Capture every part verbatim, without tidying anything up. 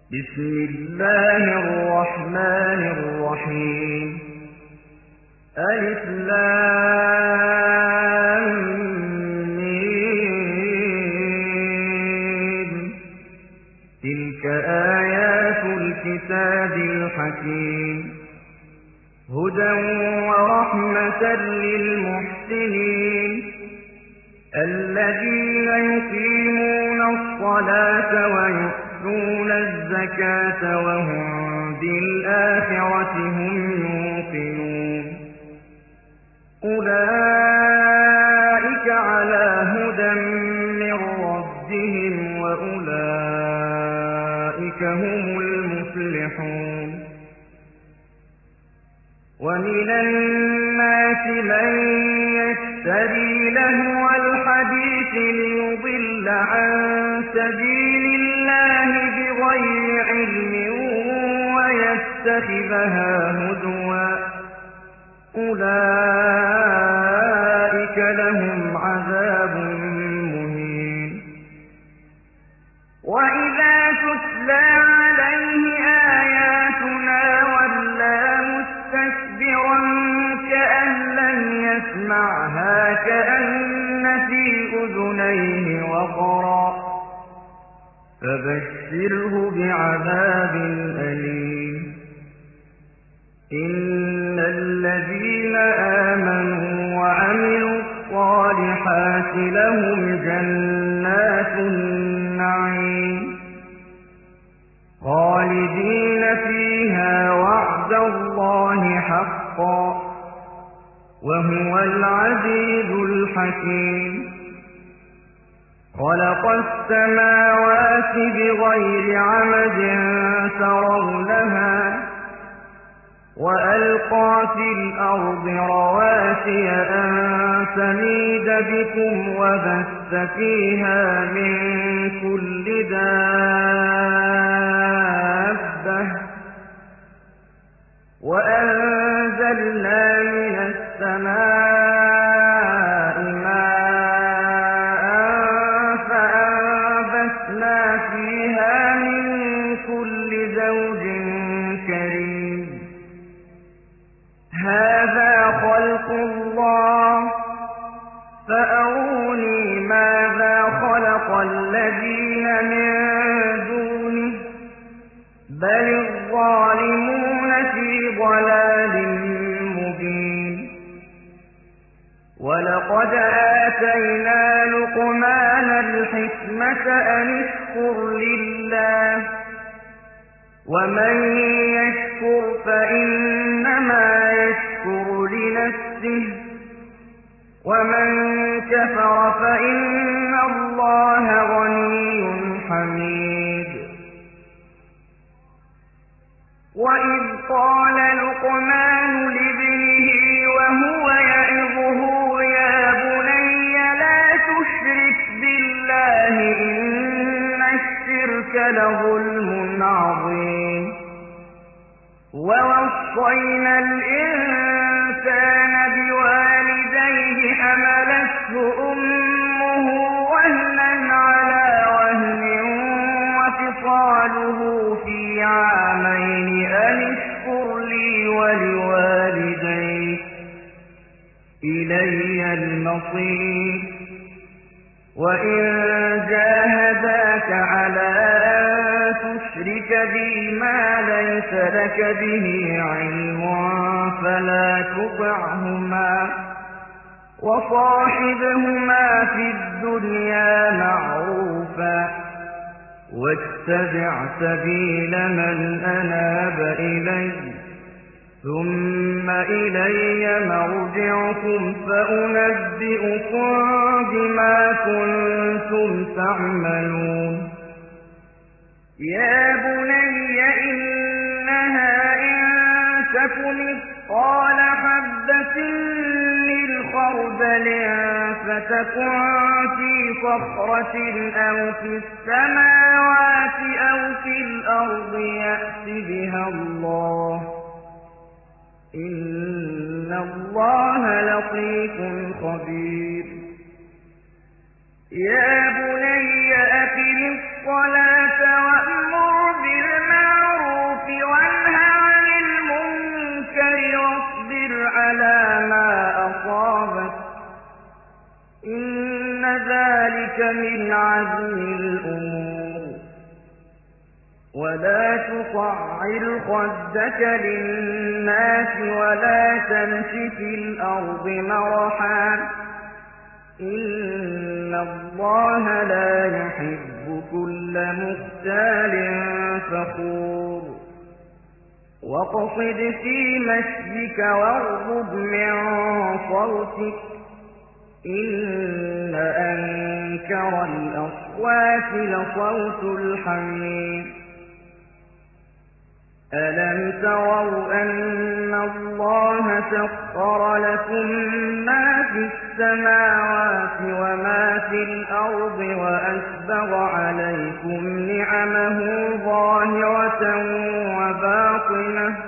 بسم الله الرحمن الرحيم. ألف لام ميم. تلك آيات الكتاب الحكيم، هدى ورحمة للمحسنين الذين يقيمون الصلاة ويؤتون الزكاة وهم بالآخرة هم يوقنون. أولئك على هدى من ربهم وأولئك هم المفلحون. ومن الناس من يشتري لهو الحديث ليضل عن سبيل الله بغير علم ويتخذها هزوا، أولئك لهم عذاب مهين. وإذا تتلى عليه آياتنا ولى مستكبرا كأن لم يسمعها كأن في أذنيه وقرا، فبشره بعذاب أليم. إن الذين آمنوا وعملوا الصالحات لهم جنات النعيم خالدين فيها وعد الله حقا، وهو العزيز الحكيم. خلق السماوات بغير عمد ترونها وألقى في الأرض رواسي أن تميد بكم وبث فيها من كل دابة وأنزلنا من السماء ماء فأنبتنا فيها من كل زوج كريم. هذا خلق الله فأروني ماذا خلق الذين من دونه بل الظالمون في ضلال مبين. ولقد آتينا لقمان الحكمة أن اشكر لله، ومن يشكر فإنما يشكر لنفسه، ومن كفر فإن الله غني حميد. وإذ قال لقمان لابنه وهو يعظه يا بني لا تشرك بالله إن الشرك لظلم عظيم. ووصينا الإنسان بوالديه حملته أمه وهنا على وهن وفصاله في عامين أن اشكر لي ولوالديك إلي المصير. وإن جاهداك على أن تشرك بي ما ليس لك به علم فلا تطعهما وصاحبهما في الدنيا معروفا واتبع سبيل من أناب إلي ثم إلي مرجعكم فأنبئكم بما كنتم تعملون. يا بني إنها إن تك مثقال حبة من خردل فتكن في صخرة أو في السماوات أو في الأرض يأت بها الله، إن الله لطيف خبير. يا بني أقم الصلاة وأمر بالمعروف من عزم الأمور. ولا تصعر خدك للناس ولا تمش في الأرض مرحا إن الله لا يحب كل مختال فخور. واقصد في مشيك واغضض من صوتك إن أنكر الأصوات لصوت الحمير. ألم تروا أن الله سخر لكم ما في السماوات وما في الأرض وأسبغ عليكم نعمه ظاهرة وباطنة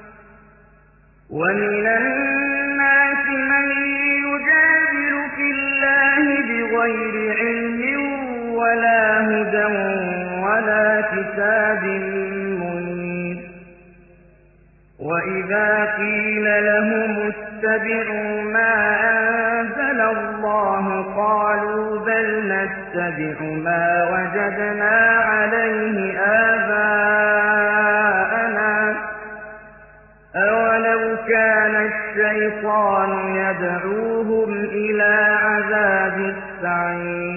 ومن الناس من يجادل في الله بغير علم ولا هدى ولا كتاب منير. وإذا قيل لهم اتبعوا ما أنزل الله قالوا بل نتبع ما وجدنا عليه آباءنا أولو كان الشيطان يدعوهم إلى عذاب السعير.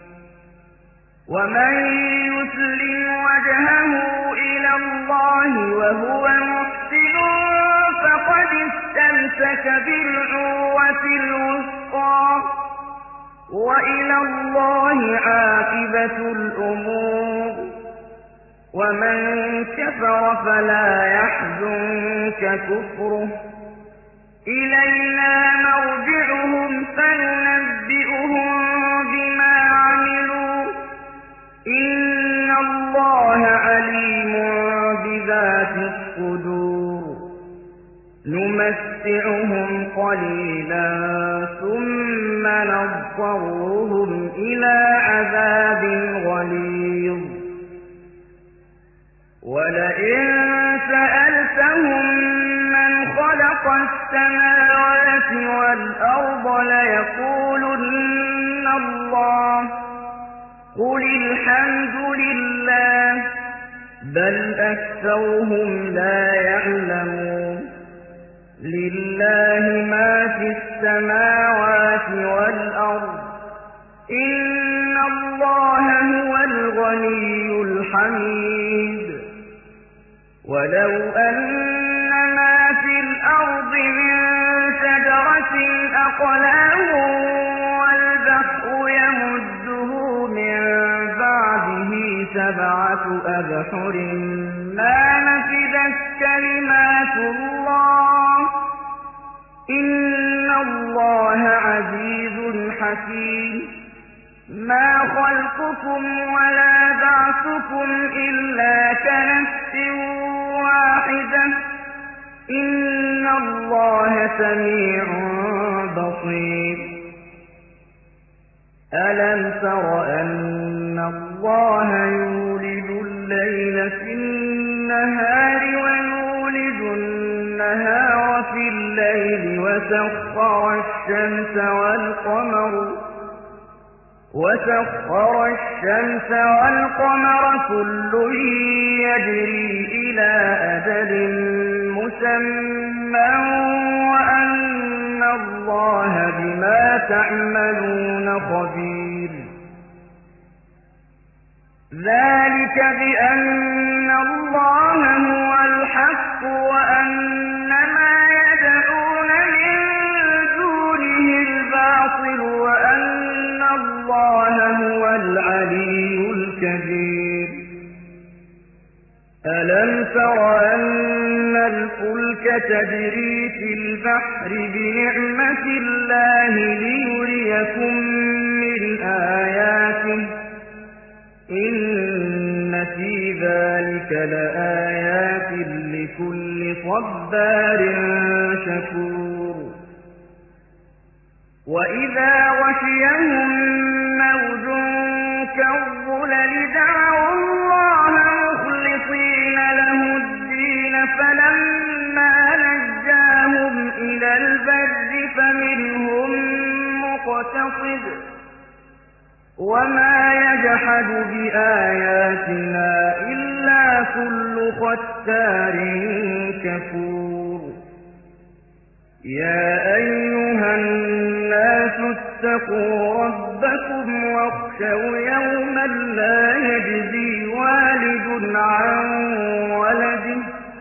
ومن يسلم وجهه إلى الله وهو محسن فقد استمسك بالعروة الوثقى وإلى الله عاقبة الأمور. ومن كفر فلا يحزنك كفره إلينا مرجعهم فننبئهم بما عملوا إن الله عليم بذات الصدور. نمتعهم قليلا ثم نضطرهم إلى عذاب غليظ. ولئن سألتهم من خلق السماوات والأرض ليقولن الله قل الحمد لله بل أكثرهم لا يعلمون. لله ما في السماوات والأرض إن الله هو الغني الحميد. ولو أن ما في الأرض من شجرة أقلام والبحر يمده من بعده سبعة أبحر ما نفدت كلمات الله إن الله عزيز حكيم. ما خلقكم ولا بعثكم إلا كنفس واحدة إن الله سميع بصير. ألم تر أن الله يولد الليل في النهار ويولد النهار في الليل وسخر الشمس والقمر وسخر الشمس والقمر كل يجري إلى أجل مسمى وأن الله بما تعملون خبير. ذلك بأن الله هو الحق وأن ما يدعون من دونه الباطل وأن الله هو العلي الكبير. ألم تر أن الفلك تجري في البحر بنعمة الله ليريكم من آياته إن في ذلك لآيات لكل صبار شكور. وإذا غشيهم موج كالظلل دعوا الله مخلصين له الدين فلما نجاهم إلى البر فمنهم مقتصد وما يجحد بآياتنا إلا كل ختار كفور يا أيها الناس اتقوا ربكم واخشوا يوما لا يجزي والد عن ولده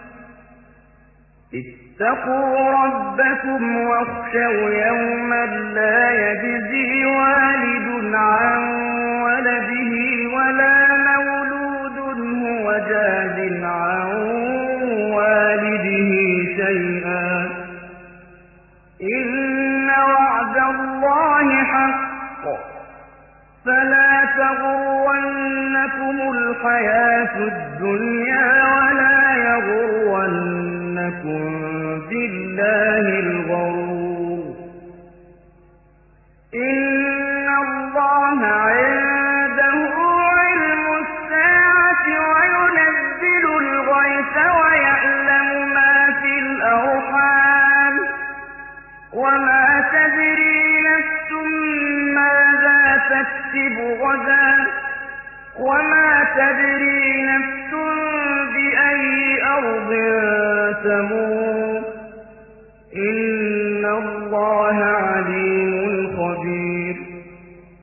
اتقوا ربكم واخشوا يوما لا يجزي والد عن ولده ولا مولود هو جاز عن والده شيئا إن وعد الله حق فلا تغرنكم الحياة الدنيا ولا يغرنكم بالله الغرور إن الله عنده علم الساعة وينزل الغيث ويعلم ما في الأرحام وما تدري نفس ماذا تكسب غدا وما تدري نفس